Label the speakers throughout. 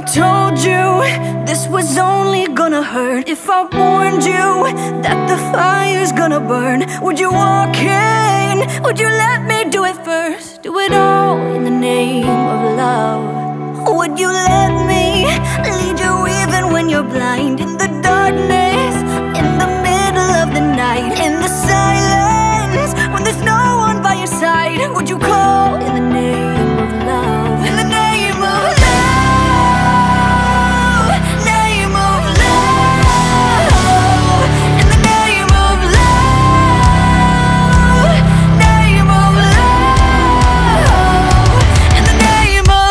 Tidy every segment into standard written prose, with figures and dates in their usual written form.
Speaker 1: told you this was only gonna hurt, if I warned you that the fire's gonna burn, would you walk in? Would you let me do it first? Do it all in the name of love. Would you let me lead you even when you're blind? In the darkness, in the middle of the night, in the silence, when there's no one by your side, would you call in the name of love? In the name of love, name of love, in the name of love, name of love, in the name of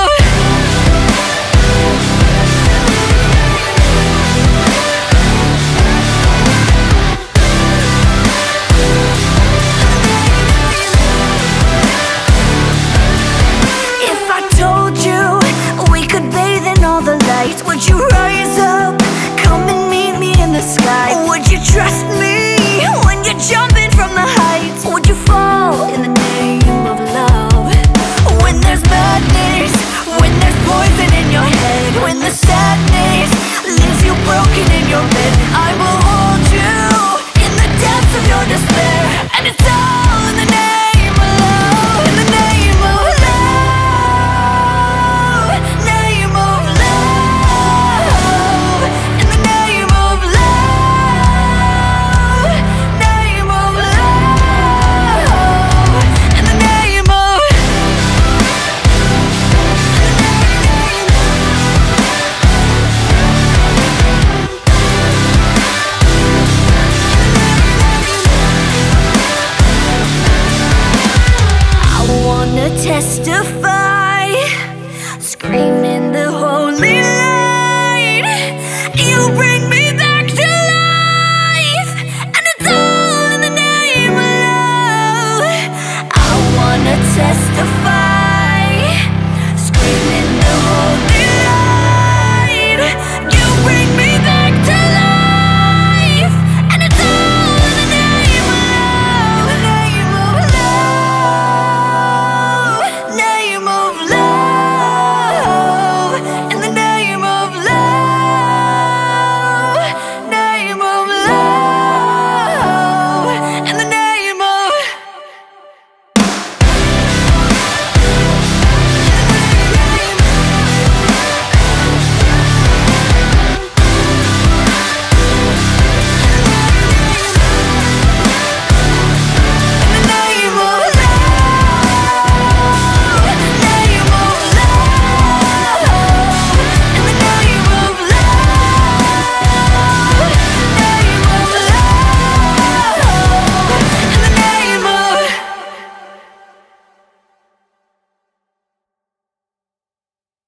Speaker 1: would you rise up, come and meet me in the sky? Would you trust me when you're jumping from the high?